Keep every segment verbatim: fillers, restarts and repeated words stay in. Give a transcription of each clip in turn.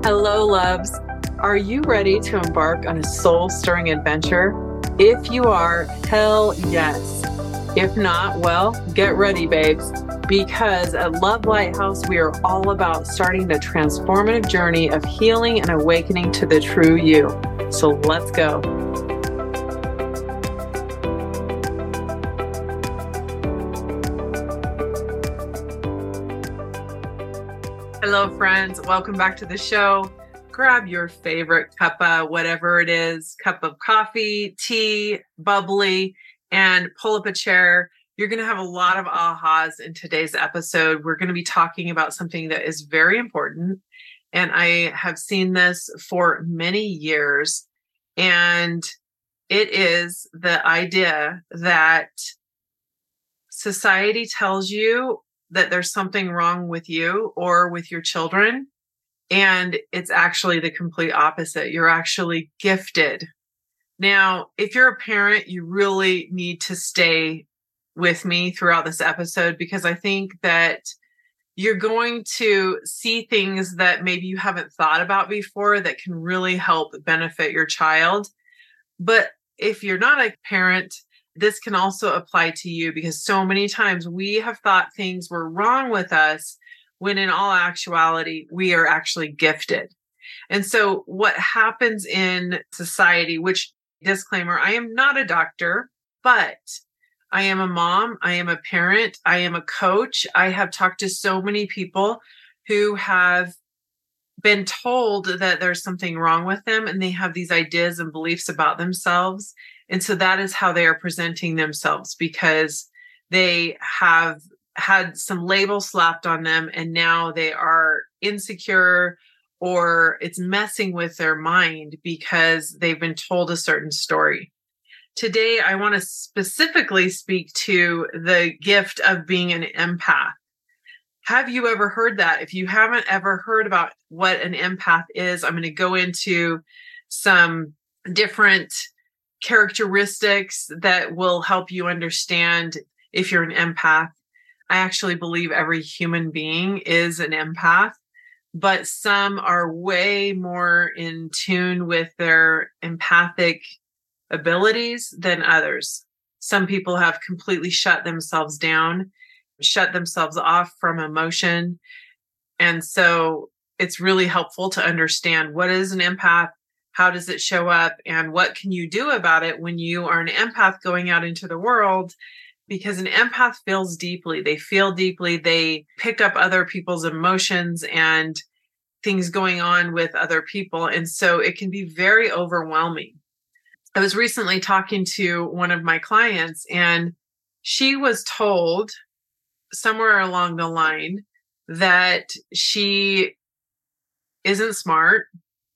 Hello, loves. Are you ready to embark on a soul-stirring adventure? If you are, hell yes. If not, well, get ready, babes, because at Love Lighthouse, we are all about starting the transformative journey of healing and awakening to the true you. So let's go. Hello, friends. Welcome back to the show. Grab your favorite cuppa, whatever it is, cup of coffee, tea, bubbly, and pull up a chair. You're going to have a lot of ahas in today's episode. We're going to be talking about something that is very important. And I have seen this for many years. And it is the idea that society tells you that there's something wrong with you or with your children. And it's actually the complete opposite. You're actually gifted. Now, if you're a parent, you really need to stay with me throughout this episode, because I think that you're going to see things that maybe you haven't thought about before that can really help benefit your child. But if you're not a parent, this can also apply to you, because so many times we have thought things were wrong with us when in all actuality, we are actually gifted. And so what happens in society, which disclaimer, I am not a doctor, but I am a mom, I am a parent, I am a coach. I have talked to so many people who have been told that there's something wrong with them, and they have these ideas and beliefs about themselves. And so that is how they are presenting themselves, because they have had some label slapped on them and now they are insecure, or it's messing with their mind because they've been told a certain story. Today, I want to specifically speak to the gift of being an empath. Have you ever heard that? If you haven't ever heard about what an empath is, I'm going to go into some different characteristics that will help you understand if you're an empath. I actually believe every human being is an empath, but some are way more in tune with their empathic abilities than others. Some people have completely shut themselves down, shut themselves off from emotion. And so it's really helpful to understand, what is an empath? How does it show up? And what can you do about it when you are an empath going out into the world? Because an empath feels deeply. They feel deeply. They pick up other people's emotions and things going on with other people. And so it can be very overwhelming. I was recently talking to one of my clients, and she was told somewhere along the line that she isn't smart,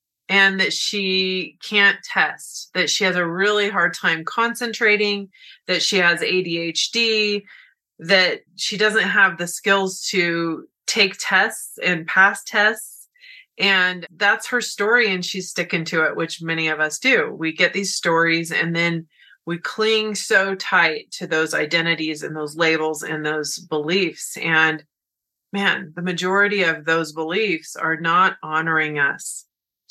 and that she can't test, that she has a really hard time concentrating, that she has A D H D, that she doesn't have the skills to take tests and pass tests. And that's her story, and she's sticking to it, which many of us do. We get these stories and then we cling so tight to those identities and those labels and those beliefs. And man, the majority of those beliefs are not honoring us.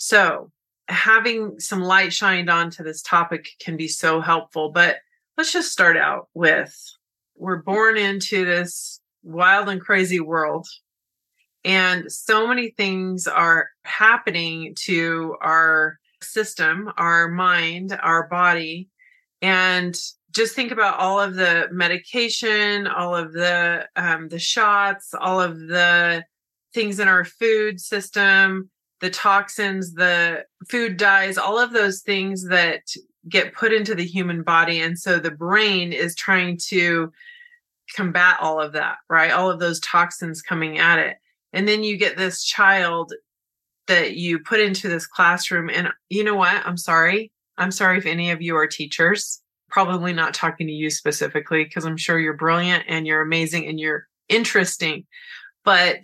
So having some light shined onto this topic can be so helpful. But let's just start out with, we're born into this wild and crazy world. And so many things are happening to our system, our mind, our body. And just think about all of the medication, all of the um, the shots, all of the things in our food system, the toxins, the food dyes, all of those things that get put into the human body. And so the brain is trying to combat all of that, right? All of those toxins coming at it. And then you get this child that you put into this classroom. And you know what? I'm sorry. I'm sorry if any of you are teachers. Probably not talking to you specifically, because I'm sure you're brilliant and you're amazing and you're interesting. But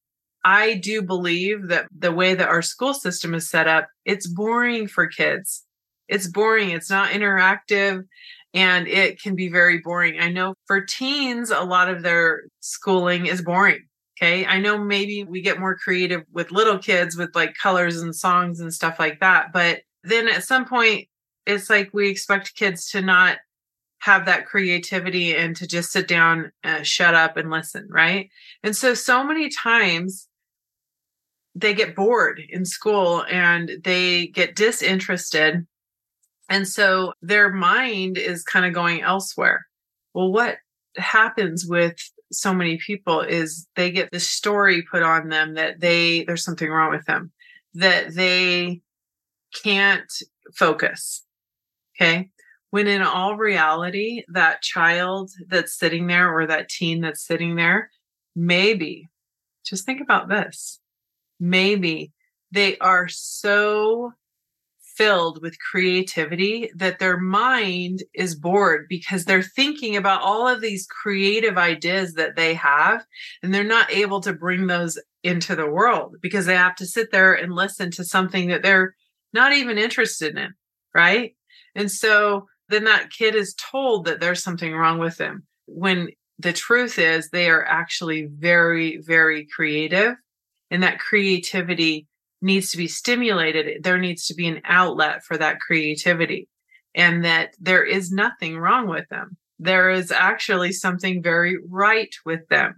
I do believe that the way that our school system is set up, it's boring for kids. It's boring. It's not interactive, and it can be very boring. I know for teens, a lot of their schooling is boring. Okay. I know maybe we get more creative with little kids with like colors and songs and stuff like that. But then at some point, it's like we expect kids to not have that creativity and to just sit down, uh, shut up and listen. Right. And so, so many times they get bored in school and they get disinterested. And so their mind is kind of going elsewhere. Well, what happens with so many people is they get this story put on them that they, there's something wrong with them, that they can't focus. Okay. When in all reality, that child that's sitting there or that teen that's sitting there, maybe, just think about this, maybe they are so filled with creativity that their mind is bored because they're thinking about all of these creative ideas that they have, and they're not able to bring those into the world because they have to sit there and listen to something that they're not even interested in, right? And so then that kid is told that there's something wrong with them, when the truth is they are actually very, very creative, and that creativity needs to be stimulated. There needs to be an outlet for that creativity, and that there is nothing wrong with them. There is actually something very right with them.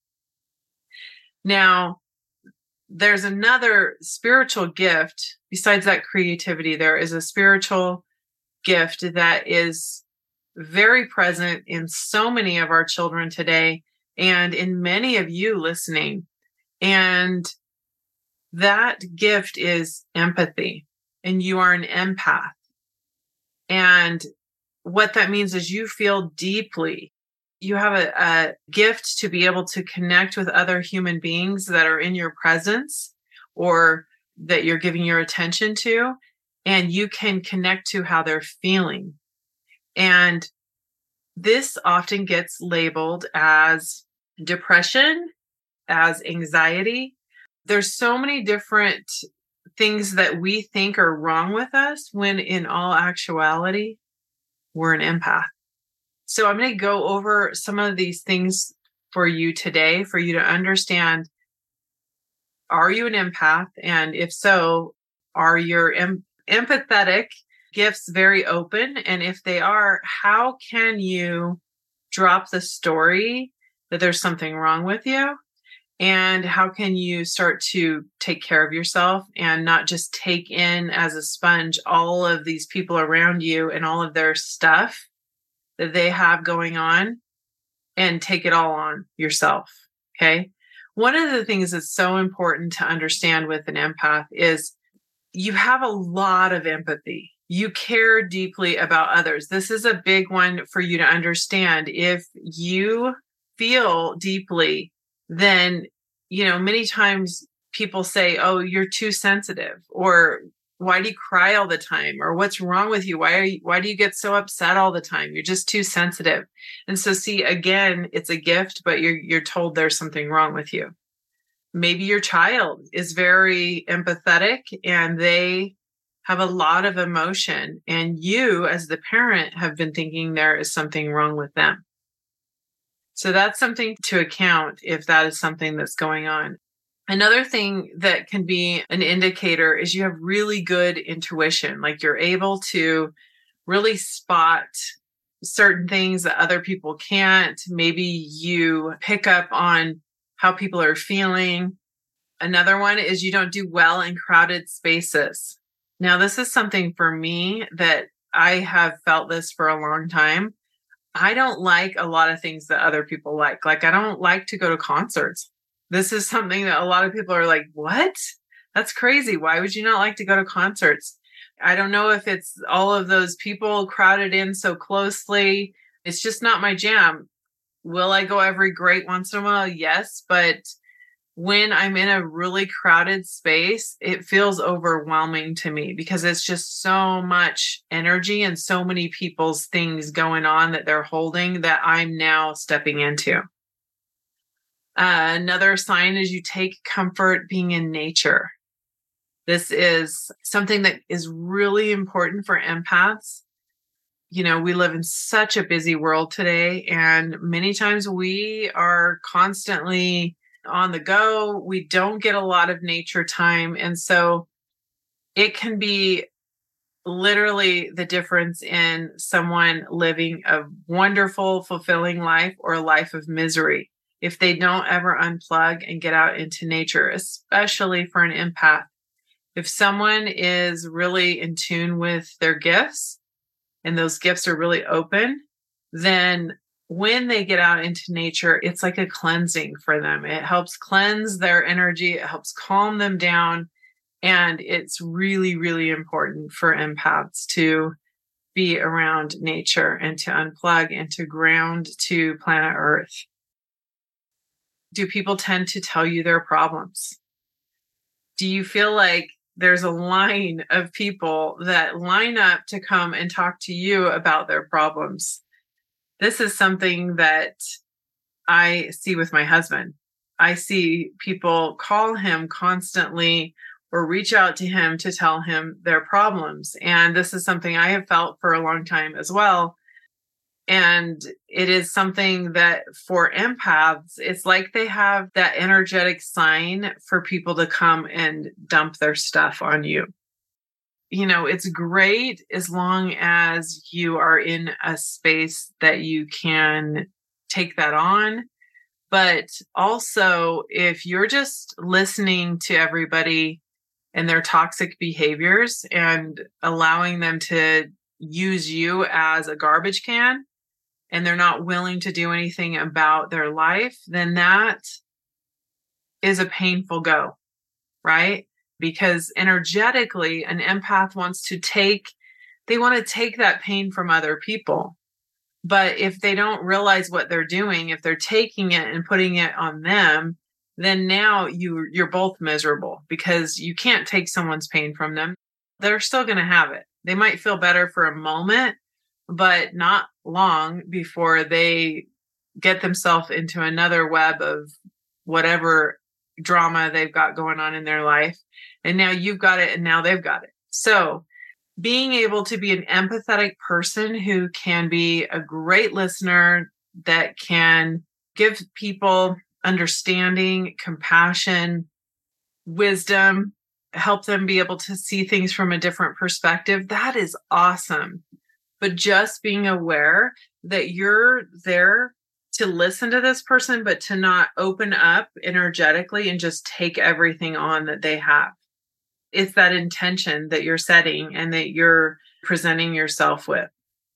Now, there's another spiritual gift besides that creativity. There is a spiritual gift that is very present in so many of our children today and in many of you listening. And that gift is empathy, and you are an empath. And what that means is you feel deeply. You have a, a gift to be able to connect with other human beings that are in your presence or that you're giving your attention to, and you can connect to how they're feeling. And this often gets labeled as depression, as anxiety. There's so many different things that we think are wrong with us when in all actuality, we're an empath. So I'm going to go over some of these things for you today for you to understand, are you an empath? And if so, are your em- empathetic gifts very open? And if they are, how can you drop the story that there's something wrong with you? And how can you start to take care of yourself and not just take in as a sponge all of these people around you and all of their stuff that they have going on and take it all on yourself? Okay. One of the things that's so important to understand with an empath is you have a lot of empathy. You care deeply about others. This is a big one for you to understand. If you feel deeply, then, you know, many times people say, oh, you're too sensitive, or why do you cry all the time? Or what's wrong with you? Why are you, why do you get so upset all the time? You're just too sensitive. And so see, again, it's a gift, but you're, you're told there's something wrong with you. Maybe your child is very empathetic and they have a lot of emotion, and you as the parent have been thinking there is something wrong with them. So that's something to account if that is something that's going on. Another thing that can be an indicator is you have really good intuition. Like you're able to really spot certain things that other people can't. Maybe you pick up on how people are feeling. Another one is you don't do well in crowded spaces. Now, this is something for me that I have felt this for a long time. I don't like a lot of things that other people like. Like, I don't like to go to concerts. This is something that a lot of people are like, what? That's crazy. Why would you not like to go to concerts? I don't know if it's all of those people crowded in so closely. It's just not my jam. Will I go every great once in a while? Yes. But when I'm in a really crowded space, it feels overwhelming to me because it's just so much energy and so many people's things going on that they're holding that I'm now stepping into. Uh, another sign is you take comfort being in nature. This is something that is really important for empaths. You know, we live in such a busy world today, and many times we are constantly on the go. We don't get a lot of nature time. And so it can be literally the difference in someone living a wonderful, fulfilling life or a life of misery if they don't ever unplug and get out into nature, especially for an empath. If someone is really in tune with their gifts and those gifts are really open, then when they get out into nature, it's like a cleansing for them. It helps cleanse their energy. It helps calm them down. And it's really, really important for empaths to be around nature and to unplug and to ground to planet Earth. Do people tend to tell you their problems? Do you feel like there's a line of people that line up to come and talk to you about their problems? This is something that I see with my husband. I see people call him constantly or reach out to him to tell him their problems. And this is something I have felt for a long time as well. And it is something that for empaths, it's like they have that energetic sign for people to come and dump their stuff on you. You know, it's great as long as you are in a space that you can take that on. But also, if you're just listening to everybody and their toxic behaviors and allowing them to use you as a garbage can, and they're not willing to do anything about their life, then that is a painful go, right? Because energetically, an empath wants to take, they want to take that pain from other people. But if they don't realize what they're doing, if they're taking it and putting it on them, then now you, you're both miserable because you can't take someone's pain from them. They're still going to have it. They might feel better for a moment, but not long before they get themselves into another web of whatever drama they've got going on in their life. And now you've got it and now they've got it. So being able to be an empathetic person who can be a great listener, that can give people understanding, compassion, wisdom, help them be able to see things from a different perspective, that is awesome. But just being aware that you're there to listen to this person, but to not open up energetically and just take everything on that they have. It's that intention that you're setting and that you're presenting yourself with.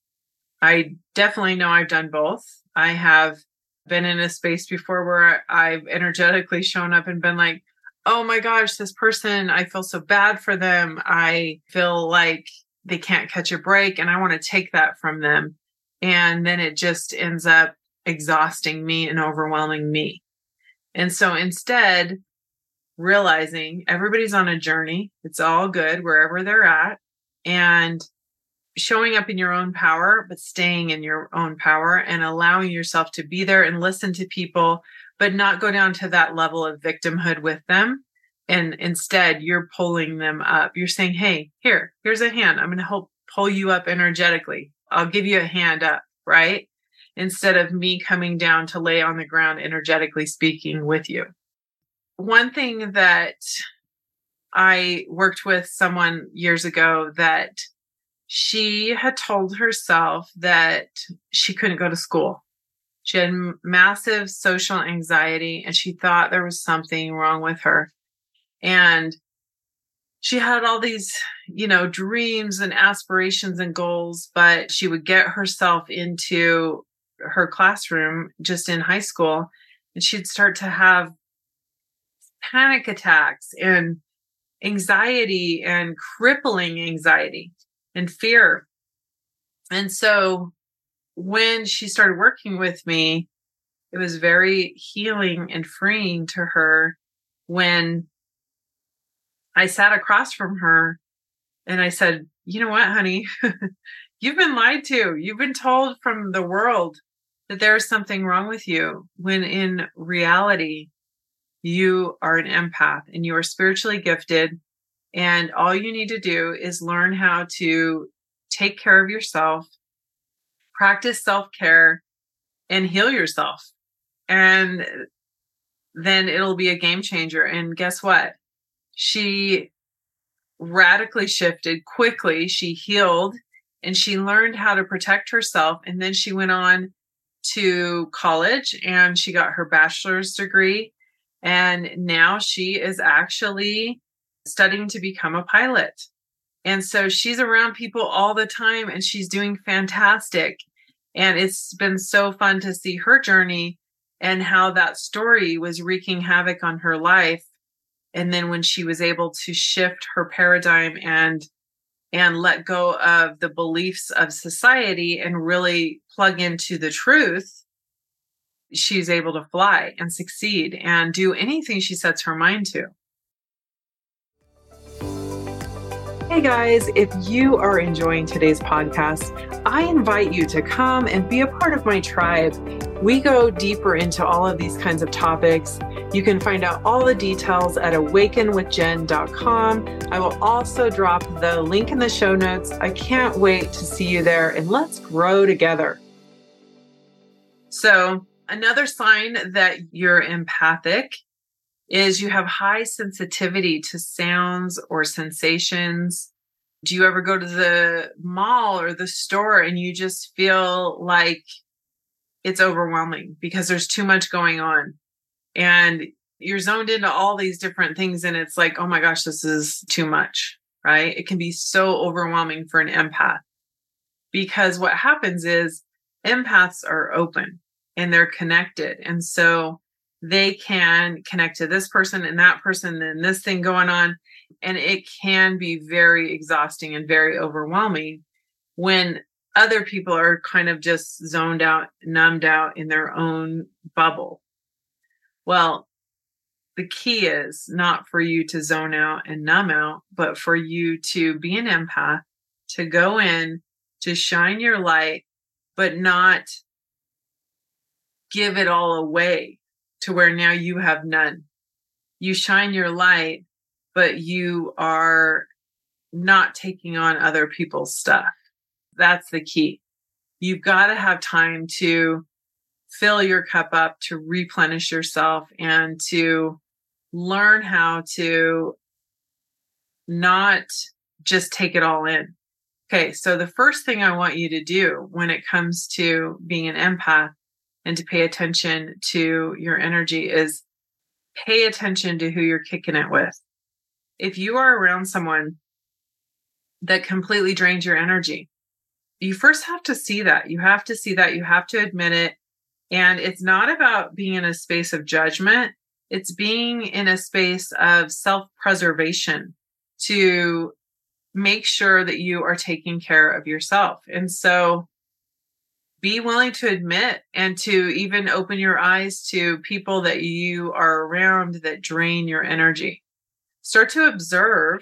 I definitely know I've done both. I have been in a space before where I've energetically shown up and been like, oh my gosh, this person, I feel so bad for them. I feel like they can't catch a break and I want to take that from them. And then it just ends up exhausting me and overwhelming me. And so instead, realizing everybody's on a journey, it's all good wherever they're at, and showing up in your own power, but staying in your own power and allowing yourself to be there and listen to people, but not go down to that level of victimhood with them. And instead, you're pulling them up. You're saying, hey, here, here's a hand. I'm going to help pull you up energetically. I'll give you a hand up, right? Instead of me coming down to lay on the ground, energetically speaking with you. One thing that I worked with someone years ago, that she had told herself that she couldn't go to school. She had massive social anxiety and she thought there was something wrong with her. And she had all these, you know, dreams and aspirations and goals, but she would get herself into her classroom just in high school and she'd start to have panic attacks and anxiety and crippling anxiety and fear. And so when she started working with me, it was very healing and freeing to her when I sat across from her and I said, you know what, honey, you've been lied to. You've been told from the world that there's something wrong with you, when in reality, you are an empath and you are spiritually gifted. And all you need to do is learn how to take care of yourself, practice self-care, and heal yourself. And then it'll be a game changer. And guess what? She radically shifted quickly. She healed and she learned how to protect herself. And then she went on to college and she got her bachelor's degree. And now she is actually studying to become a pilot. And so she's around people all the time and she's doing fantastic. And it's been so fun to see her journey and how that story was wreaking havoc on her life. And then when she was able to shift her paradigm and and let go of the beliefs of society and really plug into the truth, she's able to fly and succeed and do anything she sets her mind to. Hey guys, if you are enjoying today's podcast, I invite you to come and be a part of my tribe. We go deeper into all of these kinds of topics. You can find out all the details at awaken with jen dot com. I will also drop the link in the show notes. I can't wait to see you there and let's grow together. So, another sign that you're empathic is you have high sensitivity to sounds or sensations. Do you ever go to the mall or the store and you just feel like it's overwhelming because there's too much going on and you're zoned into all these different things and it's like, oh my gosh, this is too much, right? It can be so overwhelming for an empath because what happens is empaths are open and they're connected. And so they can connect to this person and that person and this thing going on. And it can be very exhausting and very overwhelming when other people are kind of just zoned out, numbed out in their own bubble. Well, the key is not for you to zone out and numb out, but for you to be an empath, to go in, to shine your light, but not give it all away to where now you have none. You shine your light, but you are not taking on other people's stuff. That's the key. You've got to have time to fill your cup up, to replenish yourself, and to learn how to not just take it all in. Okay, so the first thing I want you to do when it comes to being an empath and to pay attention to your energy is pay attention to who you're kicking it with. If you are around someone that completely drains your energy, you first have to see that. You have to see that. You have to admit it. And it's not about being in a space of judgment. It's being in a space of self-preservation to make sure that you are taking care of yourself. And so be willing to admit and to even open your eyes to people that you are around that drain your energy. Start to observe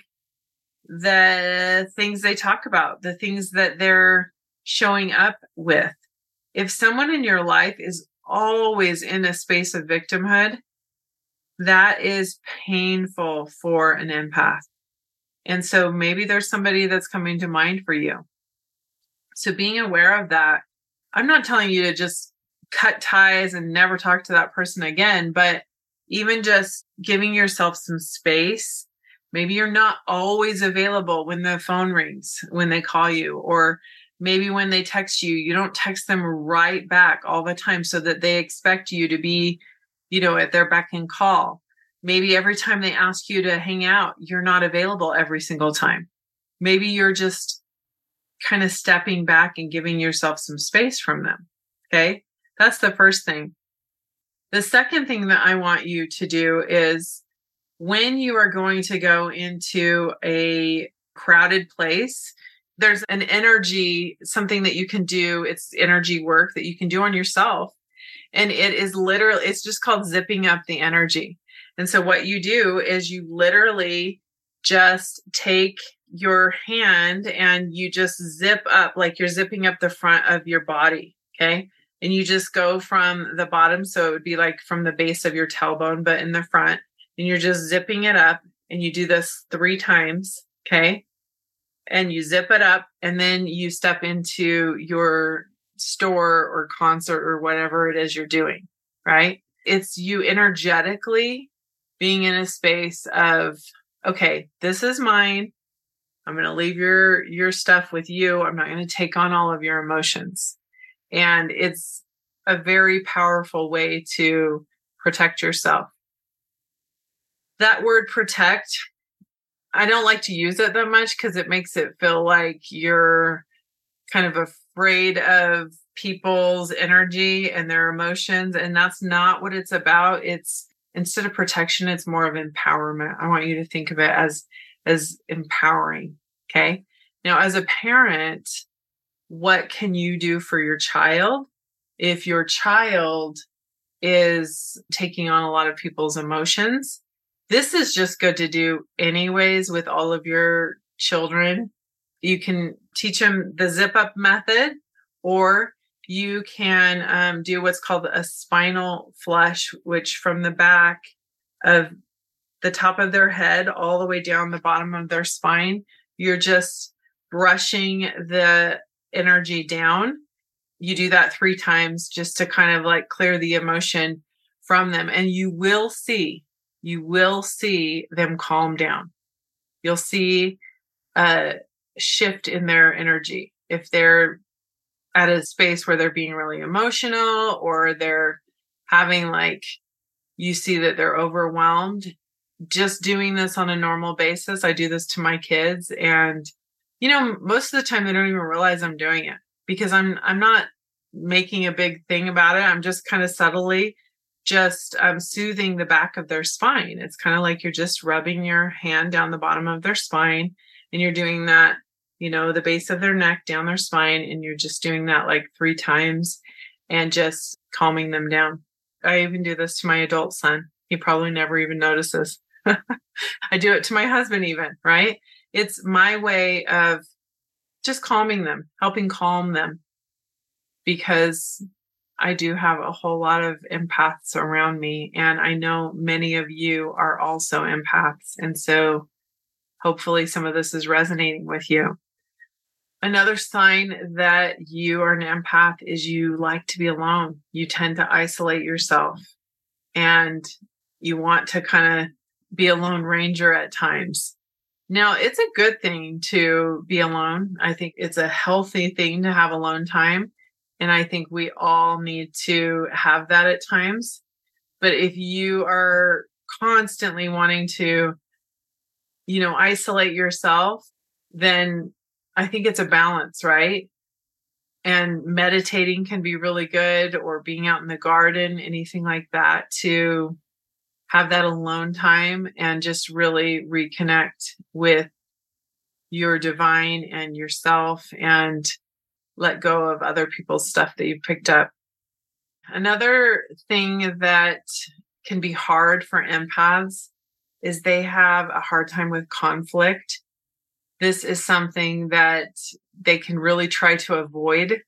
the things they talk about, the things that they're showing up with. If someone in your life is always in a space of victimhood, that is painful for an empath. And so maybe there's somebody that's coming to mind for you. So being aware of that, I'm not telling you to just cut ties and never talk to that person again, but even just giving yourself some space. Maybe you're not always available when the phone rings, when they call you, or maybe when they text you, you don't text them right back all the time so that they expect you to be, you know, at their beck and call. Maybe every time they ask you to hang out, you're not available every single time. Maybe you're just kind of stepping back and giving yourself some space from them. Okay. That's the first thing. The second thing that I want you to do is when you are going to go into a crowded place, there's an energy, something that you can do. It's energy work that you can do on yourself. And it is literally, it's just called zipping up the energy. And so what you do is you literally just take your hand and you just zip up, like you're zipping up the front of your body. Okay. And you just go from the bottom. So it would be like from the base of your tailbone, but in the front, and you're just zipping it up, and you do this three times. Okay. And you zip it up, and then you step into your store or concert or whatever it is you're doing. Right. It's you energetically being in a space of, okay, this is mine. I'm going to leave your, your stuff with you. I'm not going to take on all of your emotions. And it's a very powerful way to protect yourself. That word protect, I don't like to use it that much because it makes it feel like you're kind of afraid of people's energy and their emotions. And that's not what it's about. It's instead of protection, it's more of empowerment. I want you to think of it as, as empowering. Okay. Now, as a parent, what can you do for your child if your child is taking on a lot of people's emotions? This is just good to do anyways with all of your children. You can teach them the zip up method, or you can um, do what's called a spinal flush, which from the back of the top of their head all the way down the bottom of their spine, you're just brushing the energy down. You do that three times just to kind of like clear the emotion from them. And you will see, you will see them calm down. You'll see a shift in their energy. If they're at a space where they're being really emotional, or they're having like, you see that they're overwhelmed, just doing this on a normal basis. I do this to my kids, and you know, most of the time they don't even realize I'm doing it because I'm, I'm not making a big thing about it. I'm just kind of subtly just um, soothing the back of their spine. It's kind of like you're just rubbing your hand down the bottom of their spine, and you're doing that, you know, the base of their neck down their spine. And you're just doing that like three times and just calming them down. I even do this to my adult son. He probably never even notices. I do it to my husband even, right? It's my way of just calming them, helping calm them, because I do have a whole lot of empaths around me. And I know many of you are also empaths. And so hopefully some of this is resonating with you. Another sign that you are an empath is you like to be alone. You tend to isolate yourself, and you want to kind of be a lone ranger at times. Now, it's a good thing to be alone. I think it's a healthy thing to have alone time. And I think we all need to have that at times. But if you are constantly wanting to, you know, isolate yourself, then I think it's a balance, right? And meditating can be really good, or being out in the garden, anything like that, to have that alone time and just really reconnect with your divine and yourself, and let go of other people's stuff that you picked up. Another thing that can be hard for empaths is they have a hard time with conflict. This is something that they can really try to avoid.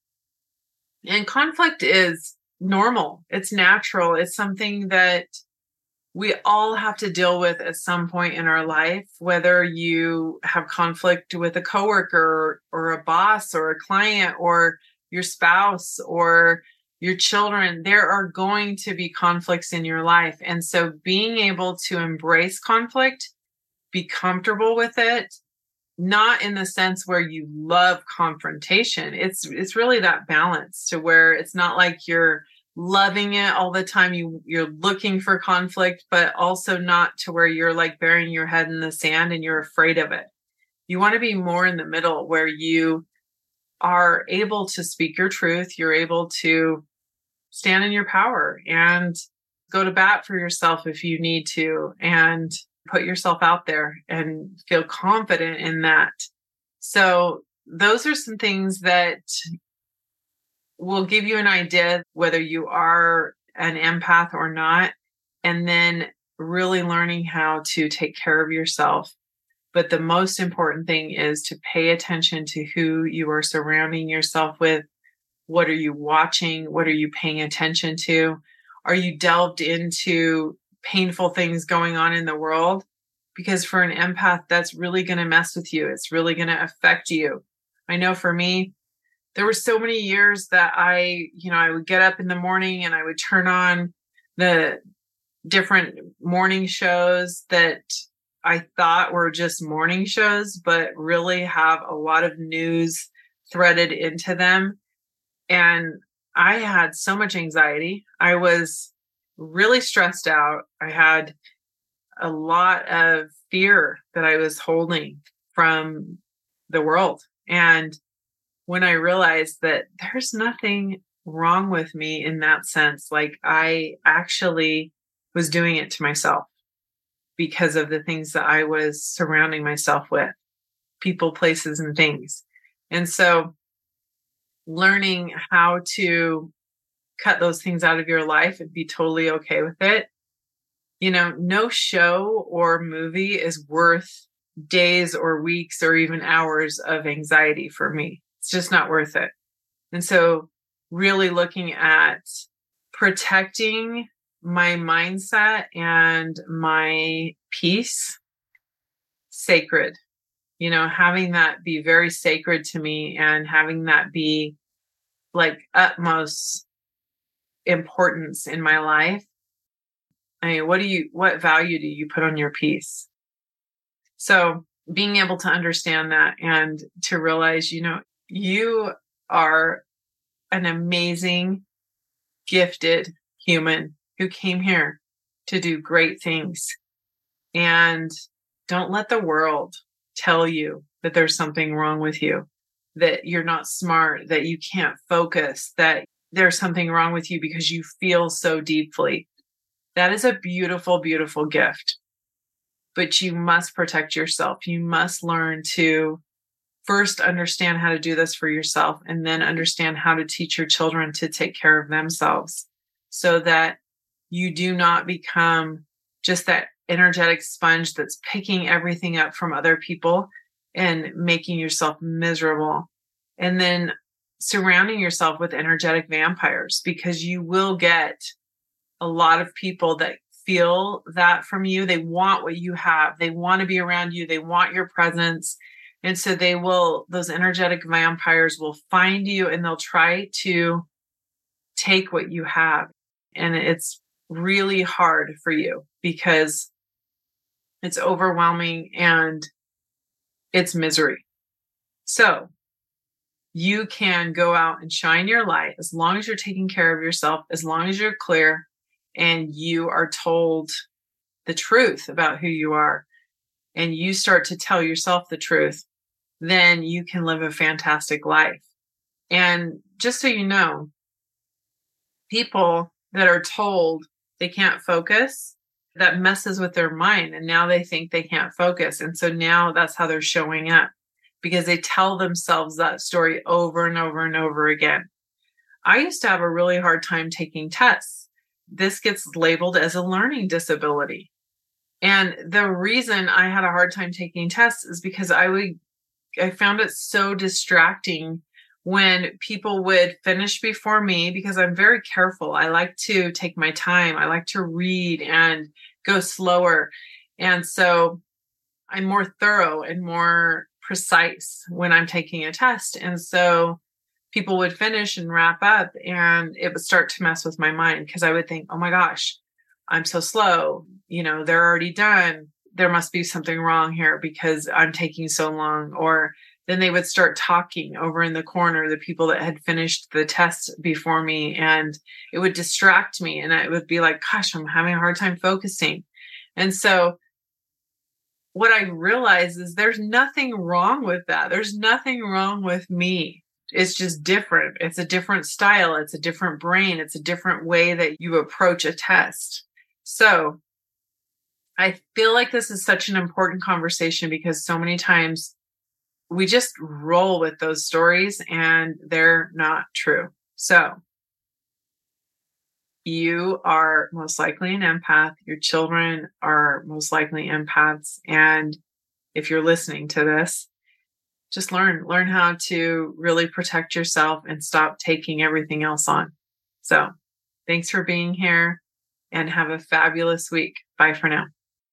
And conflict is normal. It's natural. It's something that we all have to deal with at some point in our life, whether you have conflict with a coworker or a boss or a client or your spouse or your children. There are going to be conflicts in your life. And so being able to embrace conflict, be comfortable with it, not in the sense where you love confrontation. It's it's really that balance to where it's not like you're loving it all the time. You, you're looking for conflict, but also not to where you're like burying your head in the sand and you're afraid of it. You want to be more in the middle where you are able to speak your truth. You're able to stand in your power and go to bat for yourself if you need to, and put yourself out there and feel confident in that. So those are some things that will give you an idea whether you are an empath or not, and then really learning how to take care of yourself. But the most important thing is to pay attention to who you are surrounding yourself with. What are you watching? What are you paying attention to? Are you delved into painful things going on in the world? Because for an empath, that's really going to mess with you. It's really going to affect you. I know for me, there were so many years that I, you know, I would get up in the morning and I would turn on the different morning shows that I thought were just morning shows, but really have a lot of news threaded into them. And I had so much anxiety. I was really stressed out. I had a lot of fear that I was holding from the world. And when I realized that there's nothing wrong with me in that sense, like I actually was doing it to myself because of the things that I was surrounding myself with, people, places, and things. And so learning how to cut those things out of your life and be totally okay with it. You know, no show or movie is worth days or weeks or even hours of anxiety for me. It's just not worth it. And so really looking at protecting my mindset and my peace sacred, you know, having that be very sacred to me and having that be like utmost importance in my life. I mean, what do you, what value do you put on your peace? So being able to understand that and to realize, you know, you are an amazing, gifted human who came here to do great things. And don't let the world tell you that there's something wrong with you, that you're not smart, that you can't focus, that there's something wrong with you because you feel so deeply. That is a beautiful, beautiful gift. But you must protect yourself. You must learn to first understand how to do this for yourself and then understand how to teach your children to take care of themselves so that you do not become just that energetic sponge that's picking everything up from other people and making yourself miserable. And then surrounding yourself with energetic vampires, because you will get a lot of people that feel that from you. They want what you have. They want to be around you. They want your presence. And so they will, those energetic vampires will find you and they'll try to take what you have. And it's really hard for you because it's overwhelming and it's misery. So you can go out and shine your light as long as you're taking care of yourself, as long as you're clear and you are told the truth about who you are and you start to tell yourself the truth, then you can live a fantastic life. And just so you know, people that are told they can't focus, that messes with their mind. And now they think they can't focus. And so now that's how they're showing up because they tell themselves that story over and over and over again. I used to have a really hard time taking tests. This gets labeled as a learning disability. And the reason I had a hard time taking tests is because I would, I found it so distracting when people would finish before me because I'm very careful. I like to take my time. I like to read and go slower. And so I'm more thorough and more precise when I'm taking a test. And so people would finish and wrap up and it would start to mess with my mind because I would think, oh my gosh, I'm so slow. You know, they're already done. There must be something wrong here because I'm taking so long. Or then they would start talking over in the corner, the people that had finished the test before me, and it would distract me. And it would be like, gosh, I'm having a hard time focusing. And so what I realized is there's nothing wrong with that. There's nothing wrong with me. It's just different. It's a different style. It's a different brain. It's a different way that you approach a test. So I feel like this is such an important conversation because so many times we just roll with those stories and they're not true. So you are most likely an empath. Your children are most likely empaths. And if you're listening to this, just learn, learn how to really protect yourself and stop taking everything else on. So thanks for being here and have a fabulous week. Bye for now.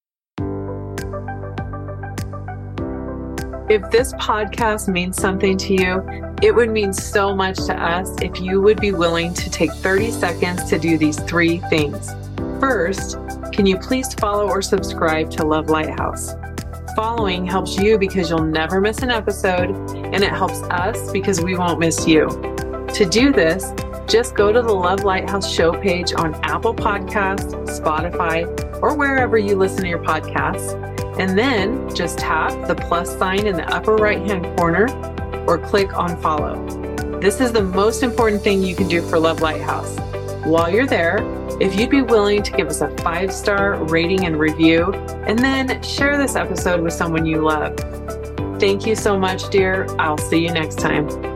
If this podcast means something to you, it would mean so much to us if you would be willing to take thirty seconds to do these three things. First, can you please follow or subscribe to Love Lighthouse? Following helps you because you'll never miss an episode, and it helps us because we won't miss you. To do this, just go to the Love Lighthouse show page on Apple Podcasts, Spotify, or wherever you listen to your podcasts, and then just tap the plus sign in the upper right-hand corner or click on follow. This is the most important thing you can do for Love Lighthouse. While you're there, if you'd be willing to give us a five-star rating and review, and then share this episode with someone you love. Thank you so much, dear. I'll see you next time.